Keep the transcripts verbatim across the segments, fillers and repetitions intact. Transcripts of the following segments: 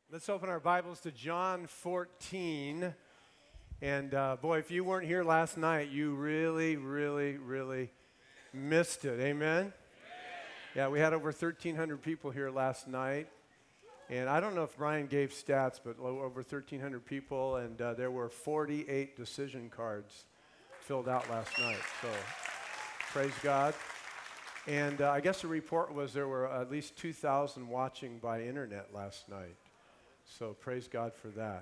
Let's open our Bibles to John fourteen. And uh, boy, if you weren't here last night, you really, really, really missed it. Amen? Amen. Yeah, we had over thirteen hundred people here last night. And I don't know if Brian gave stats, but over thirteen hundred people, and uh, there were forty-eight decision cards filled out last night. So praise God. And uh, I guess the report was there were at least two thousand watching by internet last night. So praise God for that.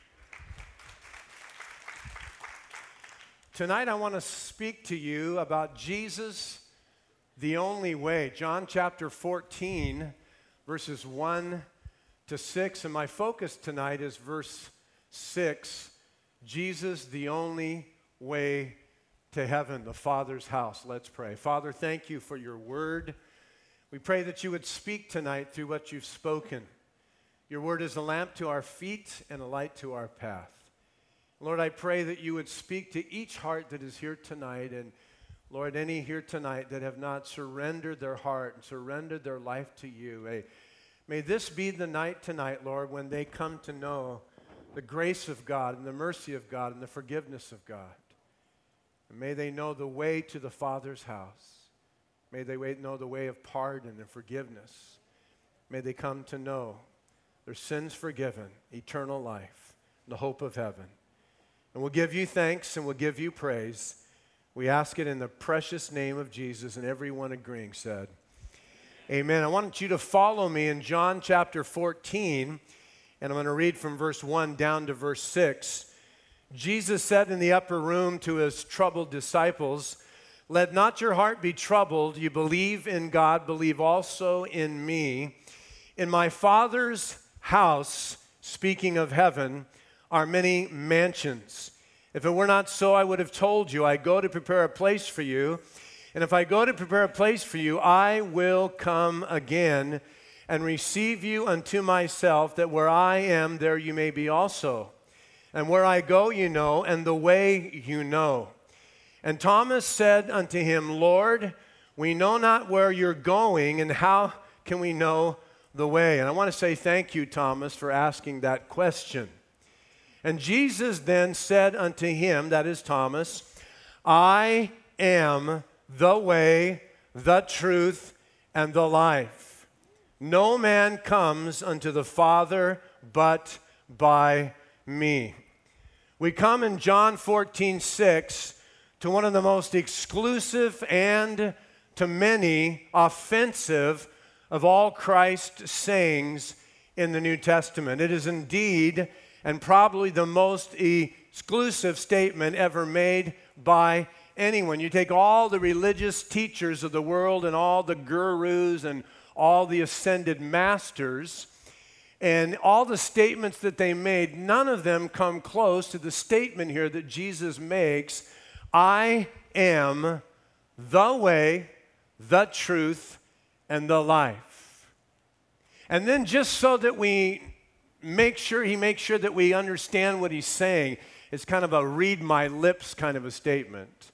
Tonight I want to speak to you about Jesus, the only way. John chapter fourteen, verses one to six. And my focus tonight is verse six. Jesus, the only way to heaven, the Father's house. Let's pray. Father, thank you for your word. We pray that you would speak tonight through what you've spoken. Your word is a lamp to our feet and a light to our path. Lord, I pray that you would speak to each heart that is here tonight. And Lord, any here tonight that have not surrendered their heart and surrendered their life to you, may, may this be the night tonight, Lord, when they come to know the grace of God and the mercy of God and the forgiveness of God. And may they know the way to the Father's house. May they know the way of pardon and forgiveness. May they come to know their sins forgiven, eternal life, the hope of heaven. And we'll give you thanks and we'll give you praise. We ask it in the precious name of Jesus, and everyone agreeing said, amen. I want you to follow me in John chapter fourteen, and I'm going to read from verse one down to verse six. Jesus said in the upper room to his troubled disciples, "Let not your heart be troubled. You believe in God, believe also in me. In my Father's house," speaking of heaven, "are many mansions. If it were not so, I would have told you. I go to prepare a place for you. And if I go to prepare a place for you, I will come again and receive you unto myself, that where I am, there you may be also. And where I go, you know, and the way you know." And Thomas said unto him, "Lord, we know not where you're going, and how can we know the way?" And I want to say thank you, Thomas, for asking that question. And Jesus then said unto him, that is Thomas, "I am the way, the truth, and the life. No man comes unto the Father but by me." We come in John fourteen six to one of the most exclusive and to many offensive of all Christ's sayings in the New Testament. It is indeed and probably the most exclusive statement ever made by anyone. You take all the religious teachers of the world and all the gurus and all the ascended masters, and all the statements that they made, none of them come close to the statement here that Jesus makes, "I am the way, the truth, and the life." And then just so that we make sure, he makes sure that we understand what he's saying, it's kind of a read my lips kind of a statement.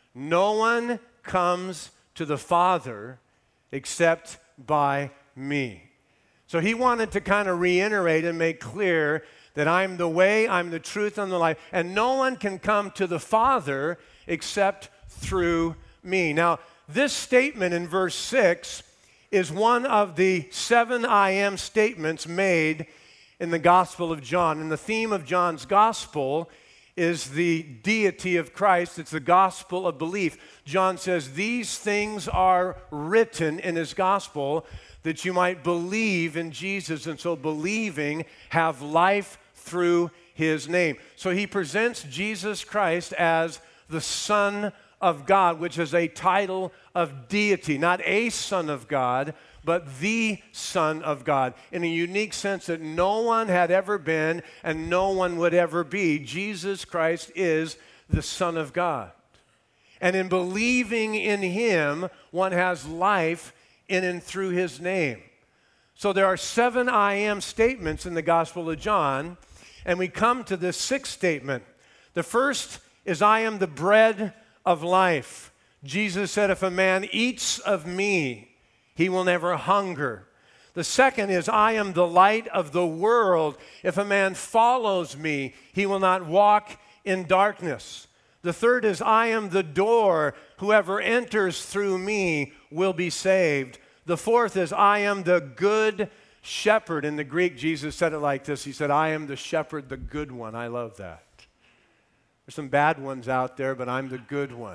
No one comes to the Father except by me. So he wanted to kind of reiterate and make clear that I'm the way, I'm the truth, and the life, and no one can come to the Father except through me. Now, this statement in verse six is one of the seven I am statements made in the Gospel of John. And the theme of John's Gospel is the deity of Christ. It's the gospel of belief. John says, "These things are written in his gospel that you might believe in Jesus, and so believing have life through his name." So he presents Jesus Christ as the Son of God, which is a title of deity, not a Son of God, but the Son of God, in a unique sense that no one had ever been and no one would ever be. Jesus Christ is the Son of God. And in believing in him, one has life in and through his name. So there are seven I am statements in the Gospel of John, and we come to this sixth statement. The first is, "I am the bread of life." Jesus said, "If a man eats of me, he will never hunger. The second is, I am the light of the world. If a man follows me, he will not walk in darkness. The third is, I am the door. Whoever enters through me will be saved. The fourth is, I am the good shepherd. In the Greek, Jesus said it like this. He said, I am the shepherd, the good one. I love that. There's some bad ones out there, but I'm the good one.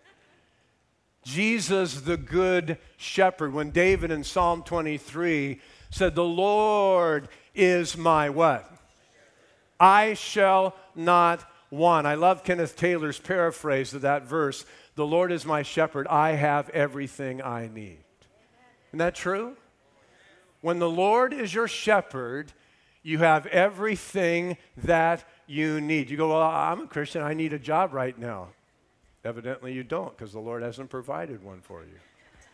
Jesus, the good shepherd. When David in Psalm twenty-three said, the Lord is my what? I shall not want. I love Kenneth Taylor's paraphrase of that verse. The Lord is my shepherd. I have everything I need. Isn't that true? When the Lord is your shepherd, you have everything that you need. You go, well, I'm a Christian. I need a job right now. Evidently you don't, because the Lord hasn't provided one for you.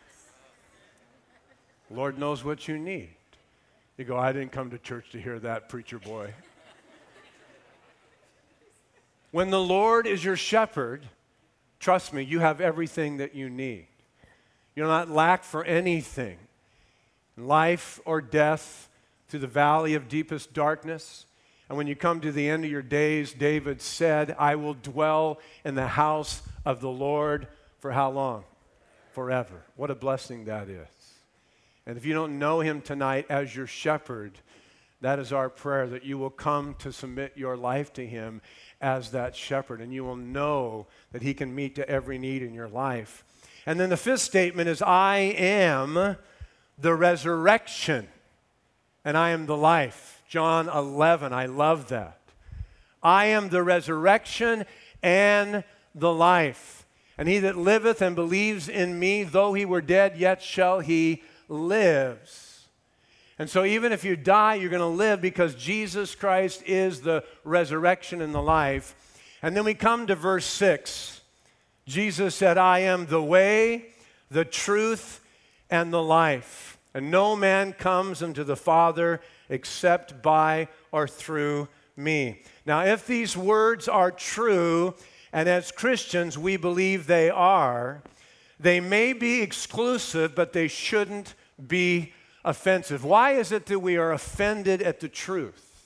The Lord knows what you need. You go, I didn't come to church to hear that, preacher boy. When the Lord is your shepherd, trust me, you have everything that you need. You'll not lack for anything. Life or death, through the valley of deepest darkness. And when you come to the end of your days, David said, I will dwell in the house of the Lord for how long? Forever. What a blessing that is. And if you don't know him tonight as your shepherd, that is our prayer, that you will come to submit your life to him as that shepherd, and you will know that he can meet to every need in your life. And then the fifth statement is, I am the resurrection, and I am the life. John eleven, I love that. I am the resurrection and the life. And he that liveth and believes in me, though he were dead, yet shall he live. And so even if you die, you're going to live because Jesus Christ is the resurrection and the life. And then we come to verse six. Jesus said, I am the way, the truth, and the life. And no man comes unto the Father except by or through me. Now, if these words are true, and as Christians we believe they are, they may be exclusive, but they shouldn't be offensive. Why is it that we are offended at the truth?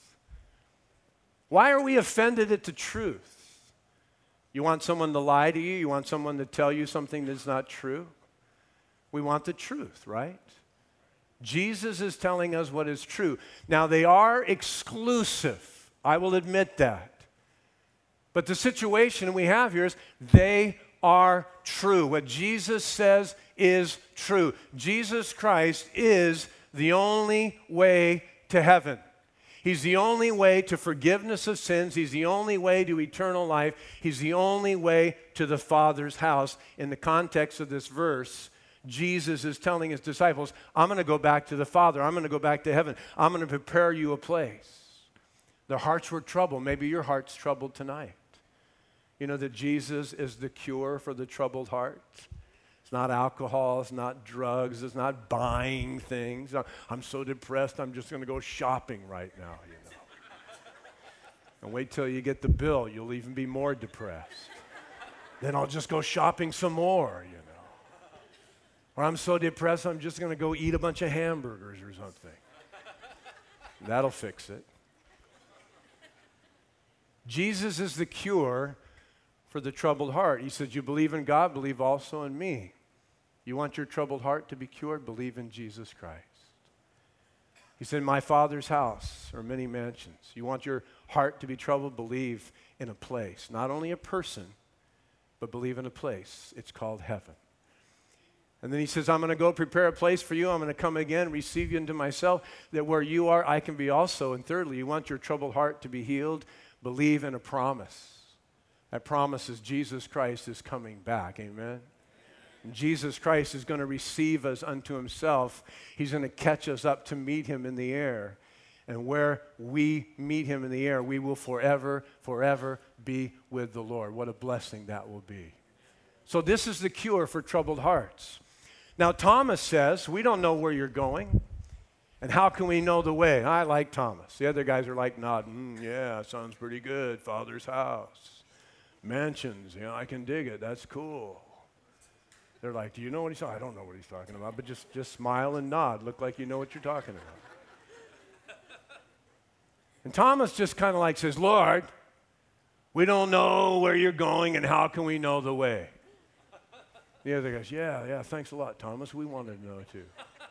Why are we offended at the truth? You want someone to lie to you? You want someone to tell you something that's not true? We want the truth, right? Jesus is telling us what is true. Now, they are exclusive. I will admit that. But the situation we have here is they are true. What Jesus says is true. Jesus Christ is the only way to heaven. He's the only way to forgiveness of sins. He's the only way to eternal life. He's the only way to the Father's house. In the context of this verse, Jesus is telling his disciples, I'm going to go back to the Father. I'm going to go back to heaven. I'm going to prepare you a place. Their hearts were troubled. Maybe your heart's troubled tonight. You know that Jesus is the cure for the troubled heart. It's not alcohol. It's not drugs. It's not buying things. I'm so depressed, I'm just going to go shopping right now, you know. And wait till you get the bill. You'll even be more depressed. Then I'll just go shopping some more, you know. Or I'm so depressed, I'm just going to go eat a bunch of hamburgers or something. That'll fix it. Jesus is the cure for the troubled heart. He says, you believe in God, believe also in me. You want your troubled heart to be cured? Believe in Jesus Christ. He said, in my Father's house are many mansions. You want your heart to be troubled? Believe in a place. Not only a person, but believe in a place. It's called heaven. And then he says, I'm going to go prepare a place for you. I'm going to come again, receive you into myself, that where you are, I can be also. And thirdly, you want your troubled heart to be healed? Believe in a promise. That promise is Jesus Christ is coming back. Amen? And Jesus Christ is going to receive us unto himself. He's going to catch us up to meet him in the air. And where we meet him in the air, we will forever, forever be with the Lord. What a blessing that will be. So this is the cure for troubled hearts. Now, Thomas says, we don't know where you're going, and how can we know the way? I like Thomas. The other guys are like nodding, mm, yeah, sounds pretty good, Father's house, mansions, you know, I can dig it, that's cool. They're like, do you know what he's talking about? I don't know what he's talking about, but just, just smile and nod. Look like you know what you're talking about. And Thomas just kind of like says, Lord, we don't know where you're going, and how can we know the way? The other goes, yeah, yeah, thanks a lot, Thomas. We wanted to know too.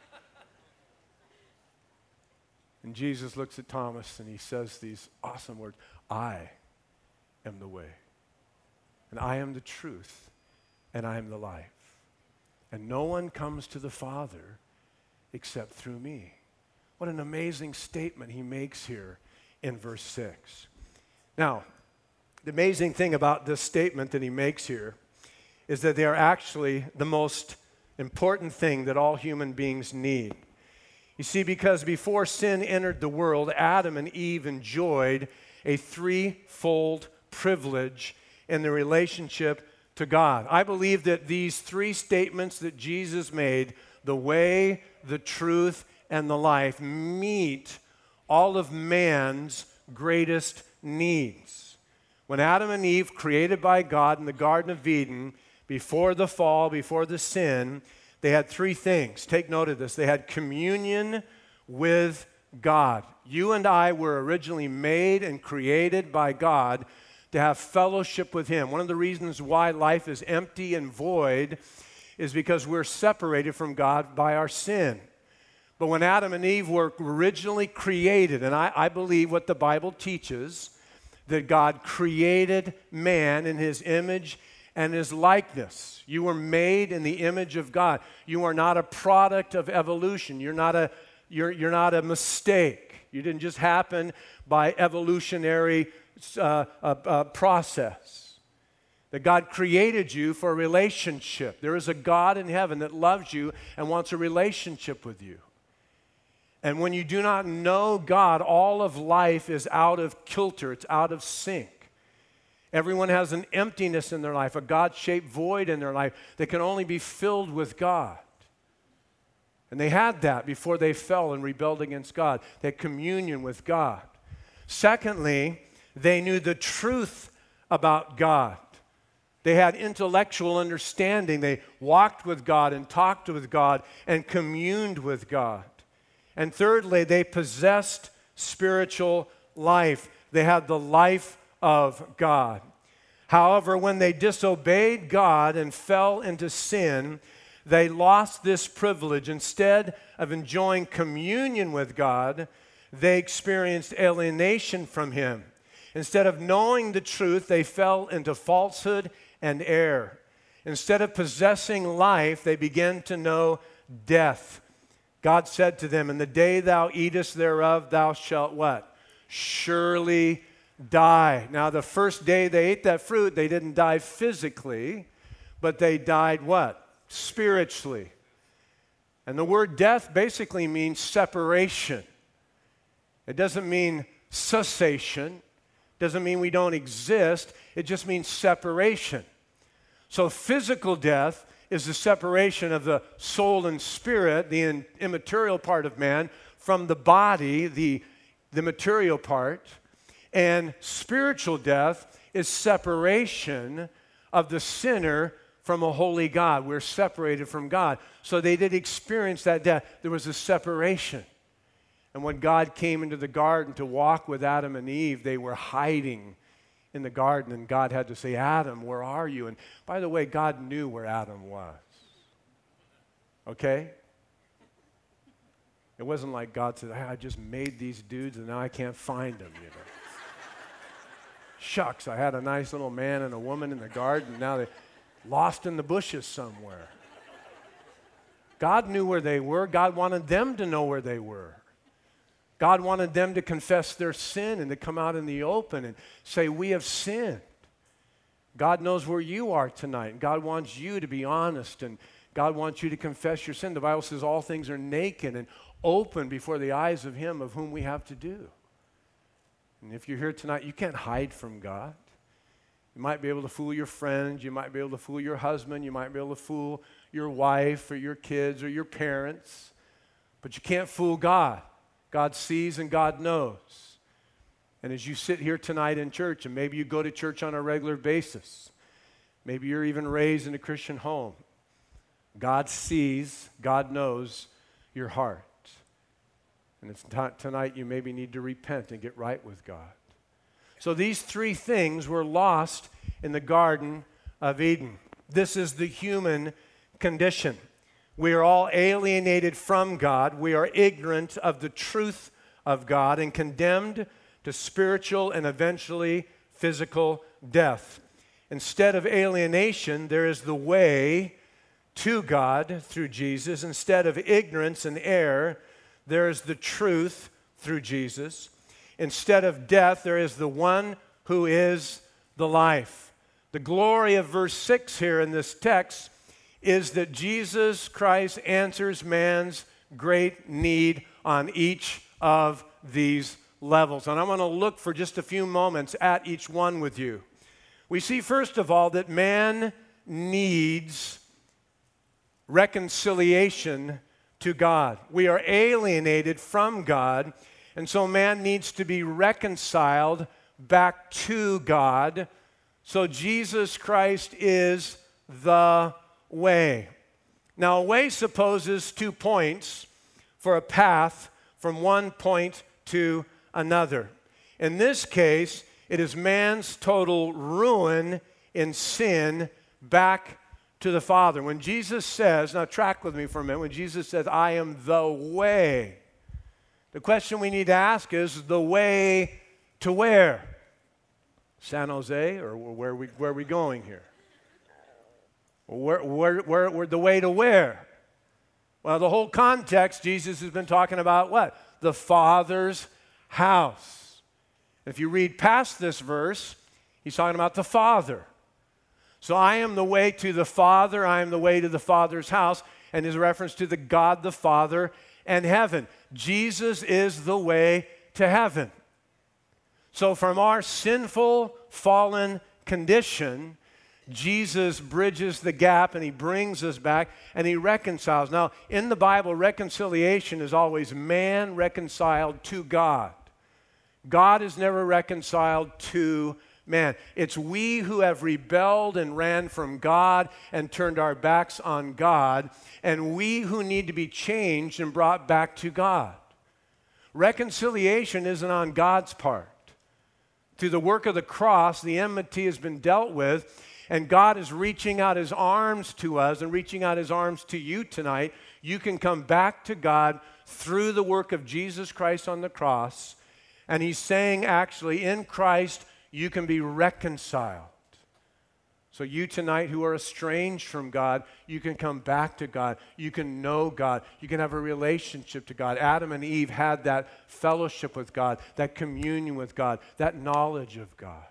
And Jesus looks at Thomas and he says these awesome words, I am the way, and I am the truth, and I am the life. And no one comes to the Father except through me. What an amazing statement he makes here in verse six. Now, the amazing thing about this statement that he makes here is that they are actually the most important thing that all human beings need. You see, because before sin entered the world, Adam and Eve enjoyed a threefold privilege in their relationship to God. I believe that these three statements that Jesus made, the way, the truth, and the life, meet all of man's greatest needs. When Adam and Eve, created by God in the Garden of Eden, before the fall, before the sin, they had three things. Take note of this. They had communion with God. You and I were originally made and created by God to have fellowship with Him. One of the reasons why life is empty and void is because we're separated from God by our sin. But when Adam and Eve were originally created, and I, I believe what the Bible teaches, that God created man in His image and His likeness. You were made in the image of God. You are not a product of evolution. You're not a, you're, you're not a mistake. You didn't just happen by evolutionary uh, uh, uh, process. That God created you for a relationship. There is a God in heaven that loves you and wants a relationship with you. And when you do not know God, all of life is out of kilter. It's out of sync. Everyone has an emptiness in their life, a God-shaped void in their life that can only be filled with God. And they had that before they fell and rebelled against God. They had communion with God. Secondly, they knew the truth about God. They had intellectual understanding. They walked with God and talked with God and communed with God. And thirdly, they possessed spiritual life. They had the life of God. However, when they disobeyed God and fell into sin, they lost this privilege. Instead of enjoying communion with God, they experienced alienation from Him. Instead of knowing the truth, they fell into falsehood and error. Instead of possessing life, they began to know death. God said to them, "In the day thou eatest thereof, thou shalt" what? "Surely die." Now, the first day they ate that fruit, they didn't die physically, but they died what? Spiritually. And the word death basically means separation. It doesn't mean cessation. Doesn't mean we don't exist. It just means separation. So physical death is the separation of the soul and spirit, the immaterial part of man, from the body, the, the material part. And spiritual death is separation of the sinner from a holy God. We're separated from God. So they did experience that death. There was a separation. And when God came into the garden to walk with Adam and Eve, they were hiding in the garden, and God had to say, "Adam, where are you?" And by the way, God knew where Adam was. Okay? It wasn't like God said, "I just made these dudes and now I can't find them," you know. Shucks, I had a nice little man and a woman in the garden, now they're lost in the bushes somewhere. God knew where they were. God wanted them to know where they were. God wanted them to confess their sin and to come out in the open and say, "We have sinned." God knows where you are tonight. God wants you to be honest, and God wants you to confess your sin. The Bible says all things are naked and open before the eyes of Him of whom we have to do. And if you're here tonight, you can't hide from God. You might be able to fool your friends. You might be able to fool your husband. You might be able to fool your wife or your kids or your parents. But you can't fool God. God sees and God knows. And as you sit here tonight in church, and maybe you go to church on a regular basis, maybe you're even raised in a Christian home, God sees, God knows your heart. And it's t- tonight you maybe need to repent and get right with God. So these three things were lost in the Garden of Eden. This is the human condition. We are all alienated from God. We are ignorant of the truth of God and condemned to spiritual and eventually physical death. Instead of alienation, there is the way to God through Jesus. Instead of ignorance and error, there is the truth through Jesus. Instead of death, there is the one who is the life. The glory of verse six here in this text is that Jesus Christ answers man's great need on each of these levels. And I want to look for just a few moments at each one with you. We see, first of all, that man needs reconciliation to God. We are alienated from God, and so man needs to be reconciled back to God. So Jesus Christ is the way. Now, a way supposes two points for a path from one point to another. In this case, it is man's total ruin in sin back to the Father. When Jesus says, now track with me for a minute, when Jesus says, I am the way, the question we need to ask is, the way to where? San Jose, or where are we, where are we going here? Where, where, where, where, the way to where? Well, the whole context, Jesus has been talking about what? The Father's house. If you read past this verse, he's talking about the Father. So I am the way to the Father, I am the way to the Father's house, and his reference to the God the Father and heaven. Jesus is the way to heaven. So from our sinful, fallen condition, Jesus bridges the gap and he brings us back and he reconciles. Now, in the Bible, reconciliation is always man reconciled to God. God is never reconciled to man. It's we who have rebelled and ran from God and turned our backs on God, and we who need to be changed and brought back to God. Reconciliation isn't on God's part. Through the work of the cross, the enmity has been dealt with, and God is reaching out his arms to us and reaching out his arms to you tonight. You can come back to God through the work of Jesus Christ on the cross. And he's saying, actually, in Christ, you can be reconciled. So you tonight who are estranged from God, you can come back to God. You can know God. You can have a relationship to God. Adam and Eve had that fellowship with God, that communion with God, that knowledge of God.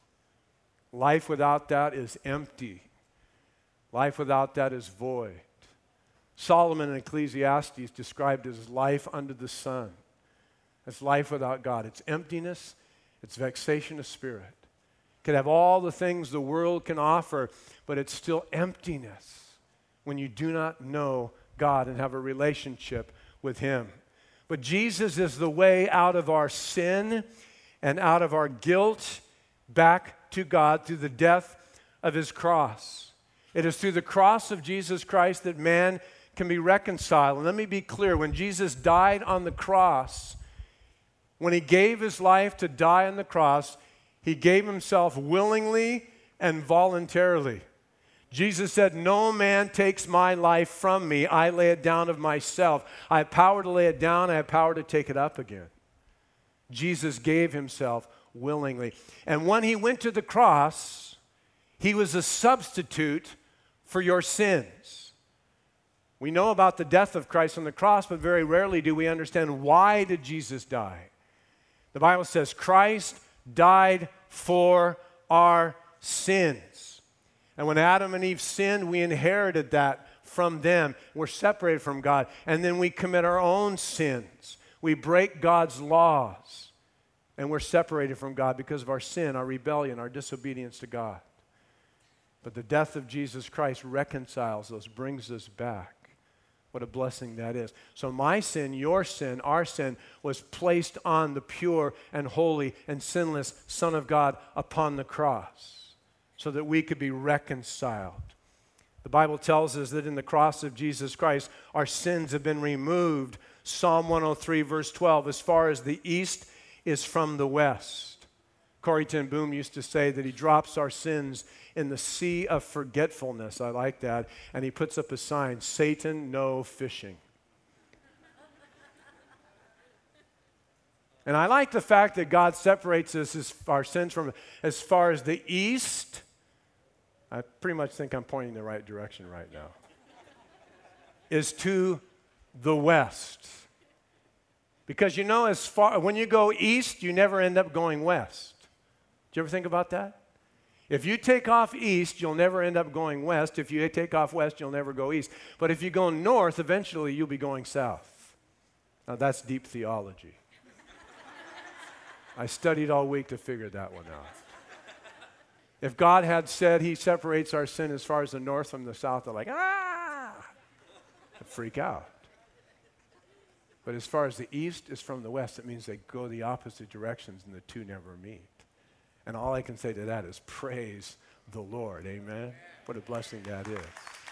Life without that is empty. Life without that is void. Solomon in Ecclesiastes described it as life under the sun. It's life without God. It's emptiness. It's vexation of spirit. It can have all the things the world can offer, but it's still emptiness when you do not know God and have a relationship with him. But Jesus is the way out of our sin and out of our guilt back to God through the death of his cross. It is through the cross of Jesus Christ that man can be reconciled. And let me be clear, when Jesus died on the cross, when he gave his life to die on the cross, he gave himself willingly and voluntarily. Jesus said, no man takes my life from me. I lay it down of myself. I have power to lay it down. I have power to take it up again. Jesus gave himself willingly. And when he went to the cross, he was a substitute for your sins. We know about the death of Christ on the cross, but very rarely do we understand, why did Jesus die? The Bible says Christ died for our sins. And when Adam and Eve sinned, we inherited that from them. We're separated from God. And then we commit our own sins. We break God's laws. And we're separated from God because of our sin, our rebellion, our disobedience to God. But the death of Jesus Christ reconciles us, brings us back. What a blessing that is. So my sin, your sin, our sin was placed on the pure and holy and sinless Son of God upon the cross so that we could be reconciled. The The Bible tells us that in the cross of Jesus Christ, our sins have been removed. Psalm one oh three, verse twelve, as far as the east is from the west. Corrie ten Boom used to say that he drops our sins in the sea of forgetfulness. I like that. And he puts up a sign, Satan, no fishing. And I like the fact that God separates us, as, our sins from as far as the east. I pretty much think I'm pointing the right direction right now. Is to the west. Because you know, as far when you go east, you never end up going west. Did you ever think about that? If you take off east, you'll never end up going west. If you take off west, you'll never go east. But if you go north, eventually you'll be going south. Now that's deep theology. I studied all week to figure that one out. If God had said he separates our sin as far as the north from the south, they're like, ah, I'd freak out. But as far as the east is from the west, it means they go the opposite directions and the two never meet. And all I can say to that is praise the Lord. Amen? What a blessing that is.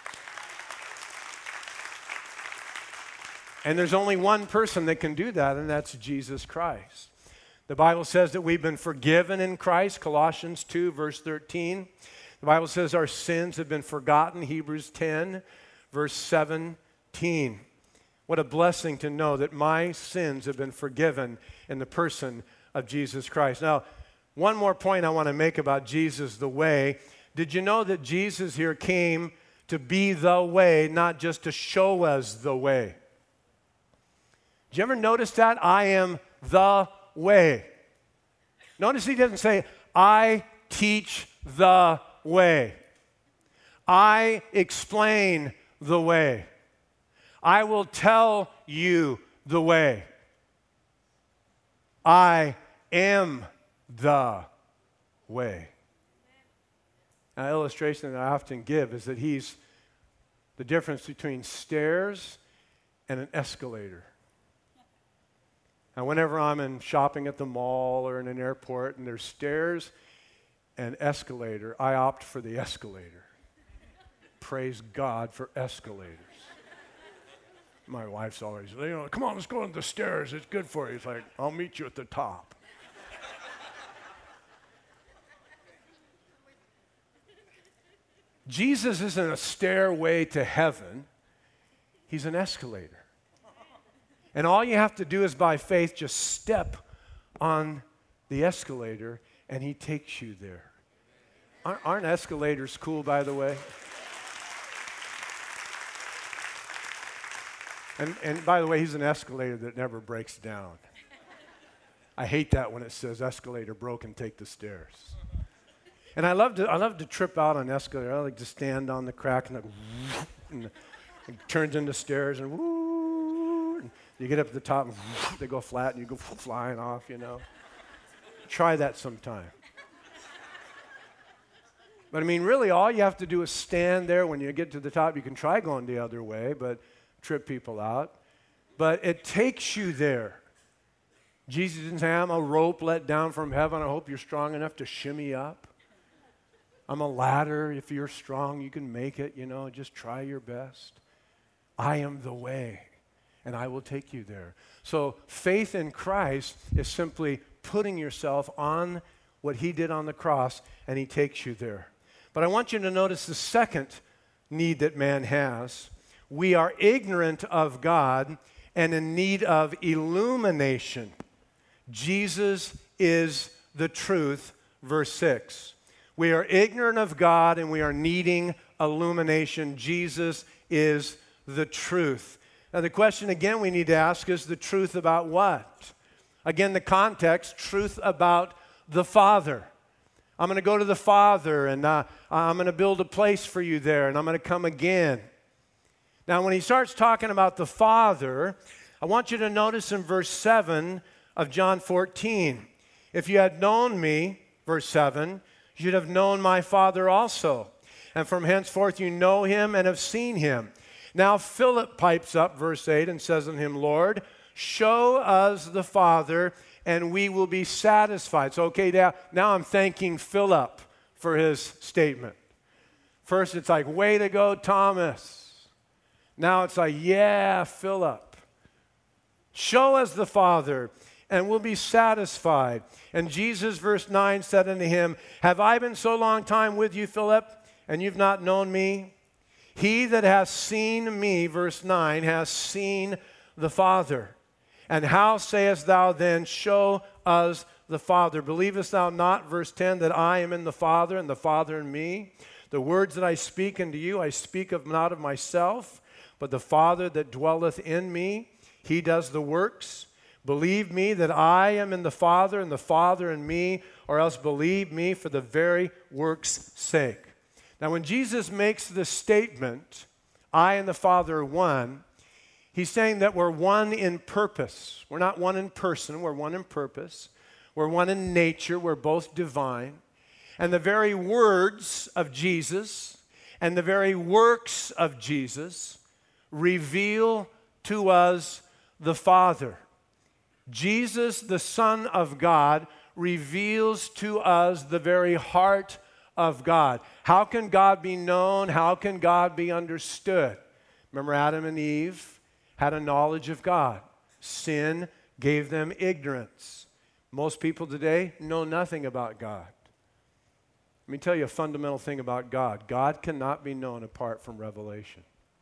And there's only one person that can do that, and that's Jesus Christ. The Bible says that we've been forgiven in Christ, Colossians two, verse thirteen. The Bible says our sins have been forgotten, Hebrews ten, verse seventeen. What a blessing to know that my sins have been forgiven in the person of Jesus Christ. Now, one more point I want to make about Jesus, the way. Did you know that Jesus here came to be the way, not just to show us the way? Did you ever notice that? I am the way. Notice he doesn't say, I teach the way. I explain the way. I will tell you the way. I am the way. An illustration that I often give is that he's the difference between stairs and an escalator. And whenever I'm in shopping at the mall or in an airport and there's stairs and escalator, I opt for the escalator. Praise God for escalators. My wife's always, you know, come on, let's go on the stairs. It's good for you. It's like, I'll meet you at the top. Jesus isn't a stairway to heaven. He's an escalator. And all you have to do is by faith just step on the escalator and he takes you there. Aren't, aren't escalators cool, by the way? And, and by the way, he's an escalator that never breaks down. I hate that when it says escalator broken, take the stairs. And I love to I love to trip out on escalator. I like to stand on the crack and, like, and it turns into stairs and woo. And you get up at the top and they go flat and you go flying off, you know. Try that sometime. But I mean, really, all you have to do is stand there. When you get to the top, you can try going the other way, but trip people out. But it takes you there. Jesus didn't say, I'm a rope let down from heaven. I hope you're strong enough to shimmy up. I'm a ladder. If you're strong, you can make it, you know, just try your best. I am the way, and I will take you there. So faith in Christ is simply putting yourself on what he did on the cross, and he takes you there. But I want you to notice the second need that man has. We are ignorant of God and in need of illumination. Jesus is the truth, verse six. We are ignorant of God and we are needing illumination. Jesus is the truth. Now the question again we need to ask is the truth about what? Again, the context, truth about the Father. I'm going to go to the Father and uh, I'm going to build a place for you there and I'm going to come again. Now when he starts talking about the Father, I want you to notice in verse seven of John fourteen, if you had known me, verse seven, you should have known my Father also. And from henceforth you know him and have seen him. Now Philip pipes up, verse eight, and says unto him, Lord, show us the Father, and we will be satisfied. So, okay, now, now I'm thanking Philip for his statement. First, it's like, way to go, Thomas. Now it's like, yeah, Philip. Show us the Father, and we'll be satisfied. And Jesus, verse nine, said unto him, have I been so long time with you, Philip, and you've not known me? He that hath seen me, verse nine, has seen the Father. And how sayest thou then, show us the Father? Believest thou not, verse ten, that I am in the Father, and the Father in me? The words that I speak unto you, I speak of not of myself, but the Father that dwelleth in me, he does the works. Believe me that I am in the Father, and the Father in me, or else believe me for the very works' sake. Now, when Jesus makes this statement, I and the Father are one, he's saying that we're one in purpose. We're not one in person, we're one in purpose. We're one in nature, we're both divine. And the very words of Jesus and the very works of Jesus reveal to us the Father. Jesus, the Son of God, reveals to us the very heart of God. How can God be known? How can God be understood? Remember, Adam and Eve had a knowledge of God. Sin gave them ignorance. Most people today know nothing about God. Let me tell you a fundamental thing about God. God cannot be known apart from revelation.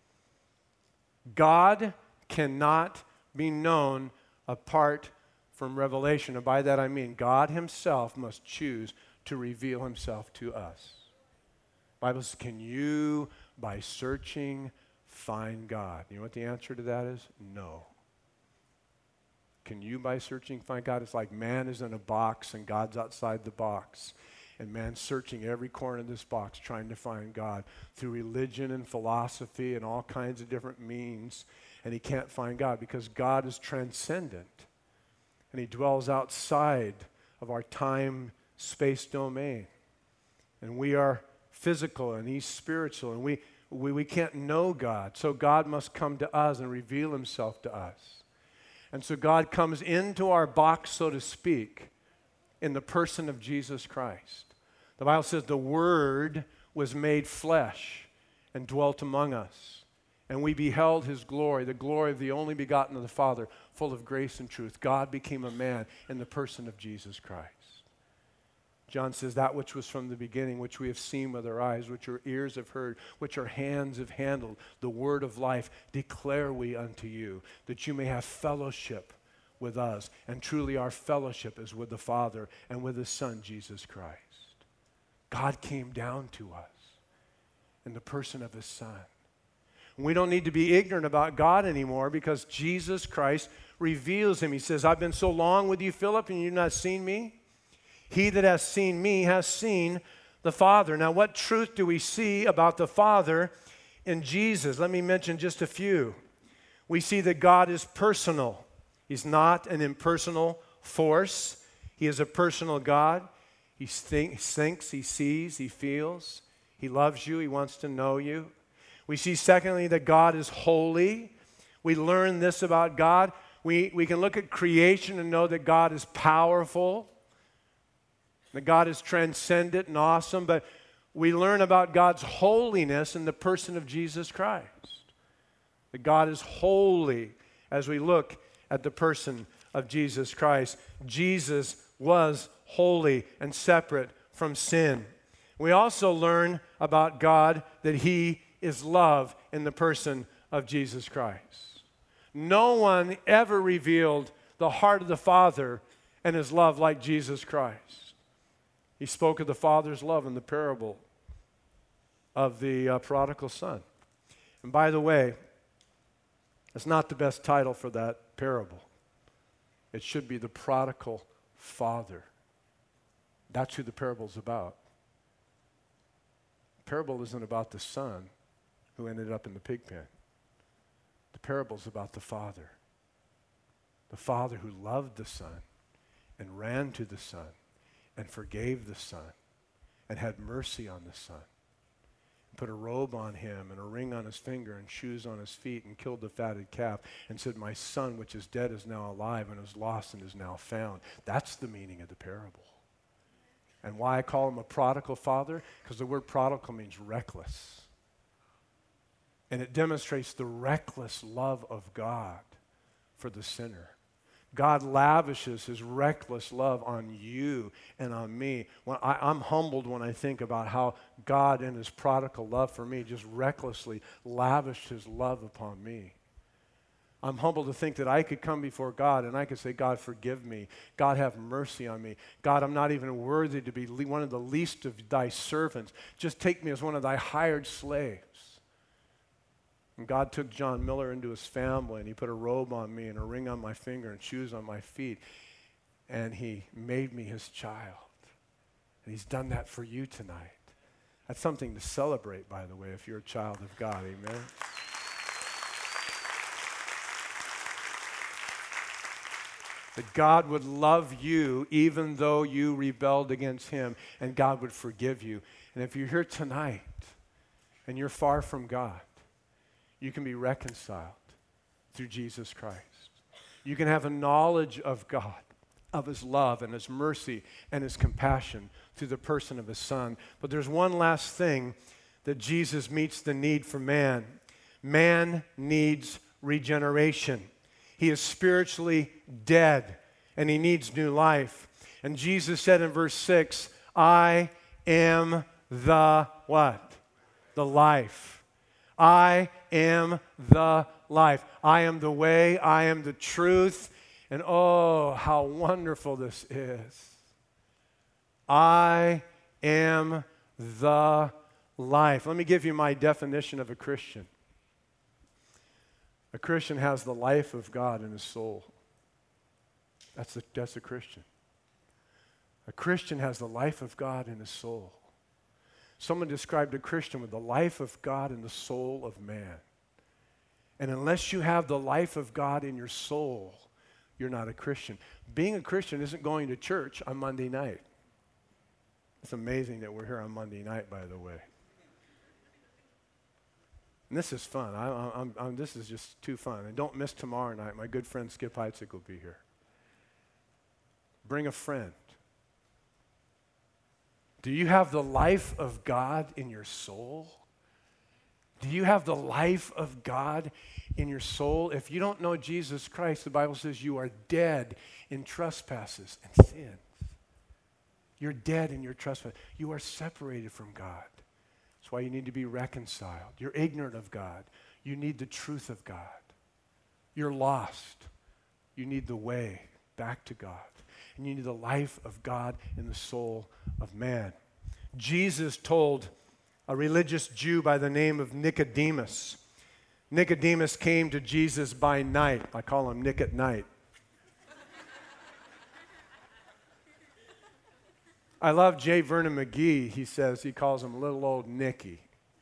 God cannot be known apart from revelation. And by that I mean God himself must choose to reveal himself to us. The Bible says, can you, by searching, find God? You know what the answer to that is? No. Can you, by searching, find God? It's like man is in a box and God's outside the box. And man's searching every corner of this box trying to find God through religion and philosophy and all kinds of different means. And he can't find God because God is transcendent. And he dwells outside of our time-space domain. And we are physical and he's spiritual. And we, we, we can't know God. So God must come to us and reveal himself to us. And so God comes into our box, so to speak, in the person of Jesus Christ. The Bible says the Word was made flesh and dwelt among us. And we beheld his glory, the glory of the only begotten of the Father, full of grace and truth. God became a man in the person of Jesus Christ. John says, that which was from the beginning, which we have seen with our eyes, which our ears have heard, which our hands have handled, the word of life, declare we unto you, that you may have fellowship with us. And truly our fellowship is with the Father and with his Son, Jesus Christ. God came down to us in the person of his Son. We don't need to be ignorant about God anymore because Jesus Christ reveals him. He says, I've been so long with you, Philip, and you've not seen me. He that has seen me has seen the Father. Now, what truth do we see about the Father in Jesus? Let me mention just a few. We see that God is personal. He's not an impersonal force. He is a personal God. He think, thinks, he sees, he feels. He loves you. He wants to know you. We see, secondly, that God is holy. We learn this about God. We, we can look at creation and know that God is powerful, that God is transcendent and awesome, but we learn about God's holiness in the person of Jesus Christ. That God is holy as we look at the person of Jesus Christ. Jesus was holy and separate from sin. We also learn about God that he is love in the person of Jesus Christ. No one ever revealed the heart of the Father and his love like Jesus Christ. He spoke of the Father's love in the parable of the uh, prodigal son. And by the way, it's not the best title for that parable. It should be the prodigal father. That's who the parable's about. The parable isn't about the son who ended up in the pig pen. The parable's about the Father. The Father who loved the Son and ran to the Son and forgave the Son and had mercy on the Son. Put a robe on him and a ring on his finger and shoes on his feet and killed the fatted calf and said, my son which is dead is now alive and is lost and is now found. That's the meaning of the parable. And why I call him a prodigal father? Because the word prodigal means reckless. And it demonstrates the reckless love of God for the sinner. God lavishes his reckless love on you and on me. When I, I'm humbled when I think about how God in his prodigal love for me just recklessly lavished his love upon me. I'm humbled to think that I could come before God and I could say, God, forgive me. God, have mercy on me. God, I'm not even worthy to be one of the least of thy servants. Just take me as one of thy hired slaves. And God took John Miller into his family, and he put a robe on me and a ring on my finger and shoes on my feet, and he made me his child. And he's done that for you tonight. That's something to celebrate, by the way, if you're a child of God. Amen. That God would love you even though you rebelled against him, and God would forgive you. And if you're here tonight and you're far from God, you can be reconciled through Jesus Christ. You can have a knowledge of God, of his love and his mercy and his compassion through the person of his Son. But there's one last thing that Jesus meets the need for man. Man needs regeneration. He is spiritually dead, and he needs new life. And Jesus said in verse six, I am the what? The life. I am the life. I am the way. I am the truth. And oh, how wonderful this is. I am the life. Let me give you my definition of a Christian. A Christian has the life of God in his soul. That's a, that's a Christian. A Christian has the life of God in his soul. Someone described a Christian with the life of God in the soul of man. And unless you have the life of God in your soul, you're not a Christian. Being a Christian isn't going to church on Monday night. It's amazing that we're here on Monday night, by the way. And this is fun. I, I, I'm, I'm, this is just too fun. And don't miss tomorrow night. My good friend Skip Heitzig will be here. Bring a friend. Do you have the life of God in your soul? Do you have the life of God in your soul? If you don't know Jesus Christ, the Bible says you are dead in trespasses and sins. You're dead in your trespasses. You are separated from God. That's why you need to be reconciled. You're ignorant of God. You need the truth of God. You're lost. You need the way back to God. And you need the life of God in the soul of man. Jesus told a religious Jew by the name of Nicodemus. Nicodemus came to Jesus by night. I call him Nick at night. I love J. Vernon McGee. He says, he calls him little old Nicky.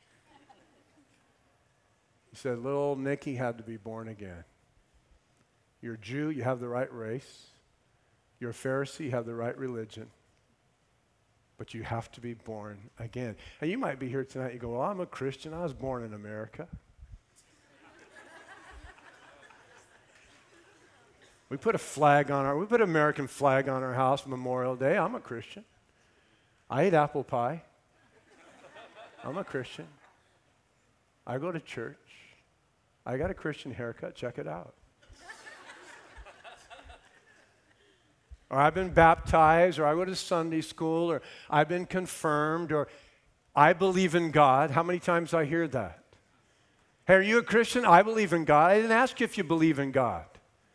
He said, little old Nicky had to be born again. You're a Jew, you have the right race. You're a Pharisee, you have the right religion. But you have to be born again. And you might be here tonight, you go, well, I'm a Christian. I was born in America. We put a flag on our, we put an American flag on our house Memorial Day. I'm a Christian. I eat apple pie. I'm a Christian. I go to church. I got a Christian haircut. Check it out. Or I've been baptized, or I go to Sunday school, or I've been confirmed, or I believe in God. How many times I hear that? Hey, are you a Christian? I believe in God. I didn't ask you if you believe in God.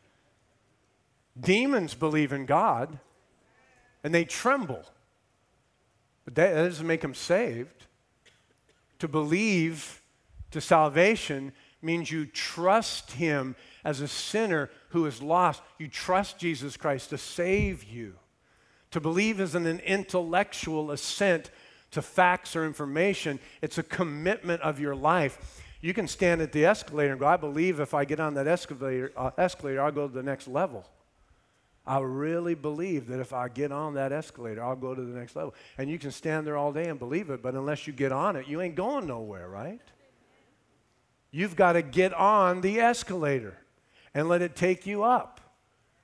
Demons believe in God, and they tremble. But that doesn't make them saved. To believe to salvation means you trust him as a sinner who is lost. You trust Jesus Christ to save you. To believe is an intellectual assent to facts or information. It's a commitment of your life. You can stand at the escalator and go, I believe if I get on that escalator, uh, escalator, I'll go to the next level. I really believe that if I get on that escalator, I'll go to the next level. And you can stand there all day and believe it, but unless you get on it, you ain't going nowhere, right? You've got to get on the escalator and let it take you up.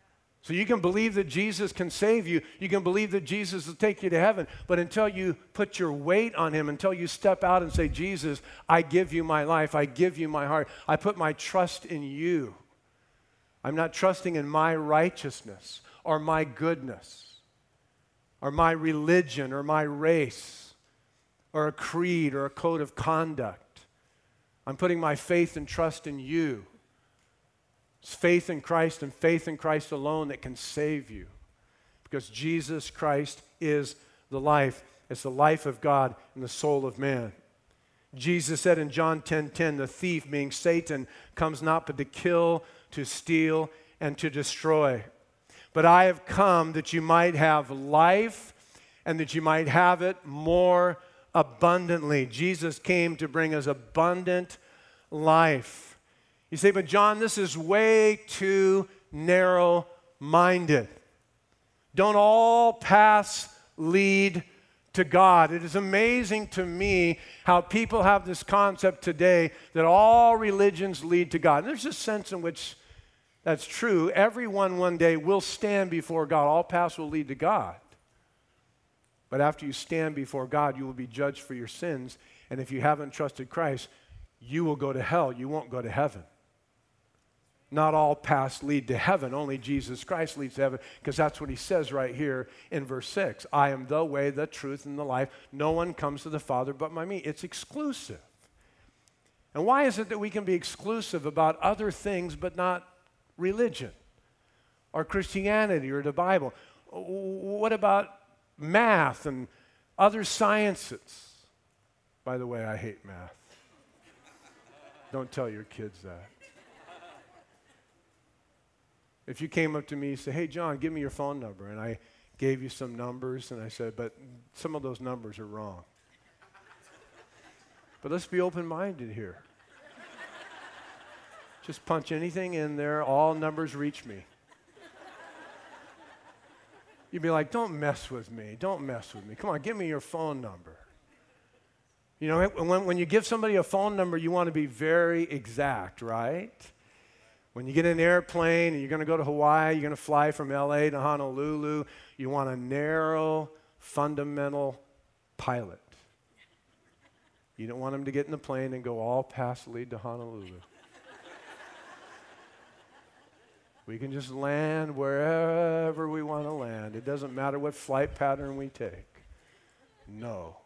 So you can believe that Jesus can save you. You can believe that Jesus will take you to heaven. But until you put your weight on him, until you step out and say, Jesus, I give you my life. I give you my heart. I put my trust in you. I'm not trusting in my righteousness or my goodness or my religion or my race or a creed or a code of conduct. I'm putting my faith and trust in you. It's faith in Christ and faith in Christ alone that can save you. Because Jesus Christ is the life. It's the life of God in the soul of man. Jesus said in John ten ten, the thief, being Satan, comes not but to kill, to steal, and to destroy. But I have come that you might have life and that you might have it more abundantly. Jesus came to bring us abundant life. You say, but John, this is way too narrow-minded. Don't all paths lead to God? It is amazing to me how people have this concept today that all religions lead to God. And there's a sense in which that's true. Everyone one day will stand before God. All paths will lead to God. But after you stand before God, you will be judged for your sins. And if you haven't trusted Christ, you will go to hell. You won't go to heaven. Not all paths lead to heaven. Only Jesus Christ leads to heaven, because that's what he says right here in verse six. I am the way, the truth, and the life. No one comes to the Father but by me. It's exclusive. And why is it that we can be exclusive about other things but not religion or Christianity or the Bible? What about math and other sciences? By the way, I hate math. Don't tell your kids that. If you came up to me and said, hey, John, give me your phone number, and I gave you some numbers, and I said, but some of those numbers are wrong. But let's be open-minded here. Just punch anything in there, all numbers reach me. You'd be like, don't mess with me, don't mess with me. Come on, give me your phone number. You know, when, when you give somebody a phone number, you want to be very exact, right? When you get in an airplane and you're going to go to Hawaii, you're going to fly from L A to Honolulu, you want a narrow, fundamental pilot. You don't want them to get in the plane and go all past lead to Honolulu. We can just land wherever we want to land. It doesn't matter what flight pattern we take. No.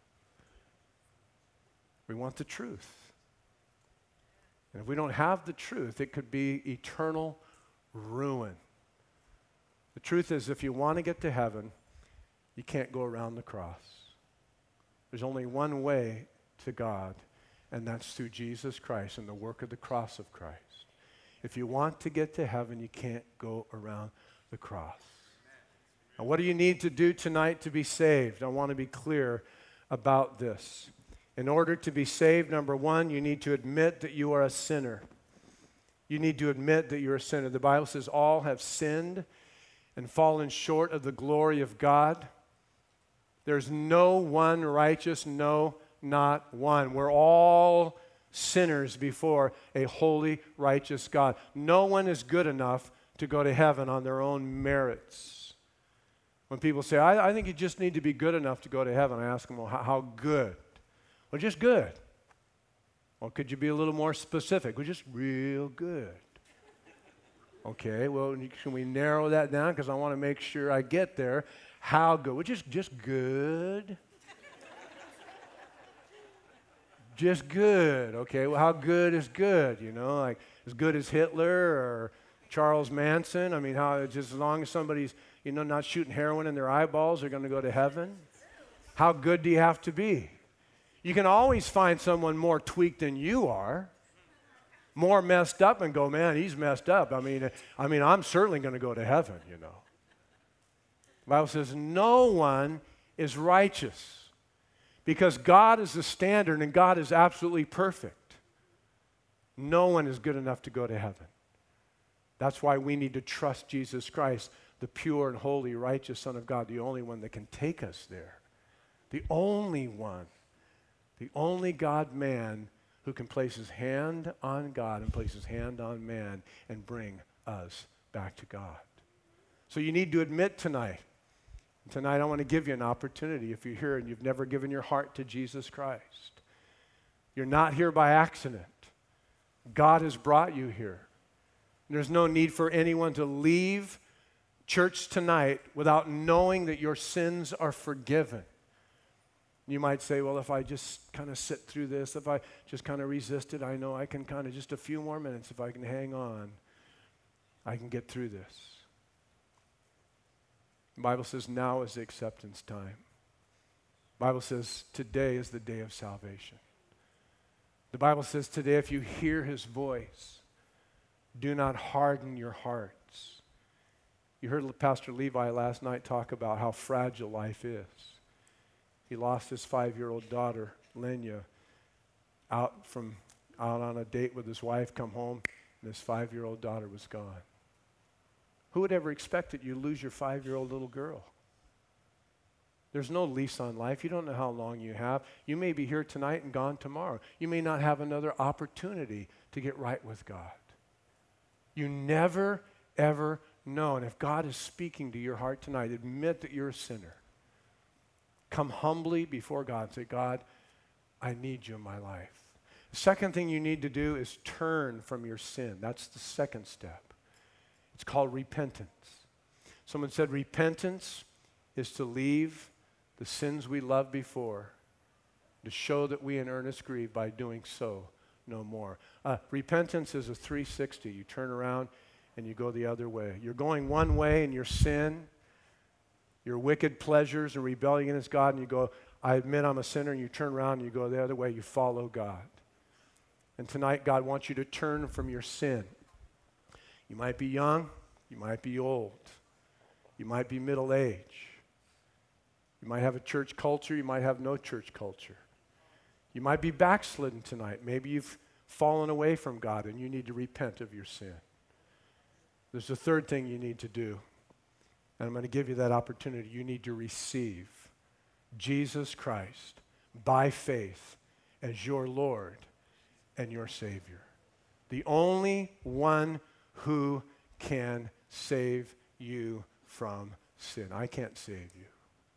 We want the truth. And if we don't have the truth, it could be eternal ruin. The truth is, if you want to get to heaven, you can't go around the cross. There's only one way to God, and that's through Jesus Christ and the work of the cross of Christ. If you want to get to heaven, you can't go around the cross. Now, what do you need to do tonight to be saved? I want to be clear about this. In order to be saved, number one, you need to admit that you are a sinner. You need to admit that you're a sinner. The Bible says all have sinned and fallen short of the glory of God. There's no one righteous, no, not one. We're all sinners before a holy, righteous God. No one is good enough to go to heaven on their own merits. When people say, I, I think you just need to be good enough to go to heaven, I ask them, well, how, how good? Well, just good. Well, could you be a little more specific? Well, just real good. Okay, well, can we narrow that down? Because I want to make sure I get there. How good? Well, just, just good. Just good. Okay, well, how good is good? You know, like as good as Hitler or Charles Manson? I mean, how just as long as somebody's, you know, not shooting heroin in their eyeballs, they're going to go to heaven? How good do you have to be? You can always find someone more tweaked than you are, more messed up, and go, man, he's messed up. I mean, I mean, I'm certainly going to go to heaven, you know. The Bible says no one is righteous because God is the standard and God is absolutely perfect. No one is good enough to go to heaven. That's why we need to trust Jesus Christ, the pure and holy, righteous Son of God, the only one that can take us there. The only one. The only God-man who can place his hand on God and place his hand on man and bring us back to God. So you need to admit tonight. Tonight I want to give you an opportunity if you're here and you've never given your heart to Jesus Christ. You're not here by accident. God has brought you here. There's no need for anyone to leave church tonight without knowing that your sins are forgiven. You might say, well, if I just kind of sit through this, if I just kind of resist it, I know I can kind of just a few more minutes, if I can hang on, I can get through this. The Bible says now is the acceptance time. The Bible says today is the day of salvation. The Bible says today if you hear his voice, do not harden your hearts. You heard Pastor Levi last night talk about how fragile life is. He lost his five-year-old daughter, Lenya, out from out on a date with his wife, come home, and his five-year-old daughter was gone. Who would ever expect that you lose your five-year-old little girl? There's no lease on life. You don't know how long you have. You may be here tonight and gone tomorrow. You may not have another opportunity to get right with God. You never, ever know. And if God is speaking to your heart tonight, admit that you're a sinner. Come humbly before God and say, God, I need you in my life. The second thing you need to do is turn from your sin. That's the second step. It's called repentance. Someone said repentance is to leave the sins we loved before, to show that we in earnest grieve by doing so no more. Uh, repentance is a three sixty. You turn around and you go the other way. You're going one way in your sin, your wicked pleasures and rebellion against God, and you go, I admit I'm a sinner, and you turn around and you go the other way, you follow God. And tonight God wants you to turn from your sin. You might be young, you might be old, you might be middle age. You might have a church culture, you might have no church culture. You might be backslidden tonight. Maybe you've fallen away from God and you need to repent of your sin. There's a third thing you need to do, and I'm going to give you that opportunity. You need to receive Jesus Christ by faith as your Lord and your Savior. The only one who can save you from sin. I can't save you.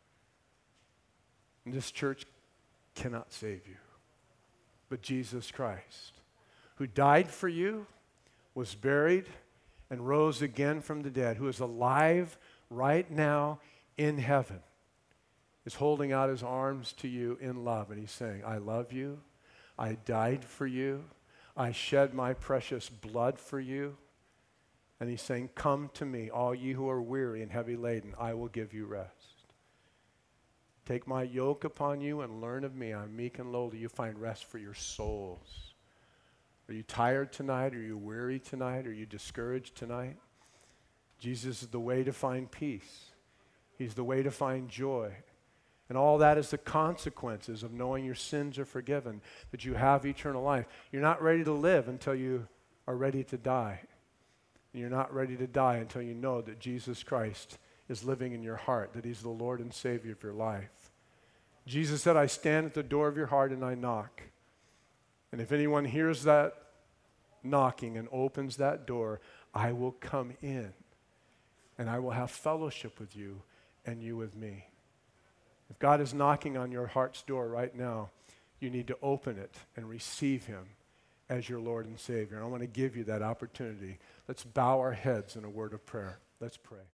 And this church cannot save you. But Jesus Christ, who died for you, was buried, and rose again from the dead, who is alive right now in heaven, is holding out his arms to you in love. And he's saying, I love you. I died for you. I shed my precious blood for you. And he's saying, come to me, all ye who are weary and heavy laden, I will give you rest. Take my yoke upon you and learn of me. I'm meek and lowly. You find rest for your souls. Are you tired tonight? Are you weary tonight? Are you discouraged tonight? Jesus is the way to find peace. He's the way to find joy. And all that is the consequences of knowing your sins are forgiven, that you have eternal life. You're not ready to live until you are ready to die. And you're not ready to die until you know that Jesus Christ is living in your heart, that he's the Lord and Savior of your life. Jesus said, I stand at the door of your heart and I knock. And if anyone hears that knocking and opens that door, I will come in and I will have fellowship with you and you with me. If God is knocking on your heart's door right now, you need to open it and receive him as your Lord and Savior. And I want to give you that opportunity. Let's bow our heads in a word of prayer. Let's pray.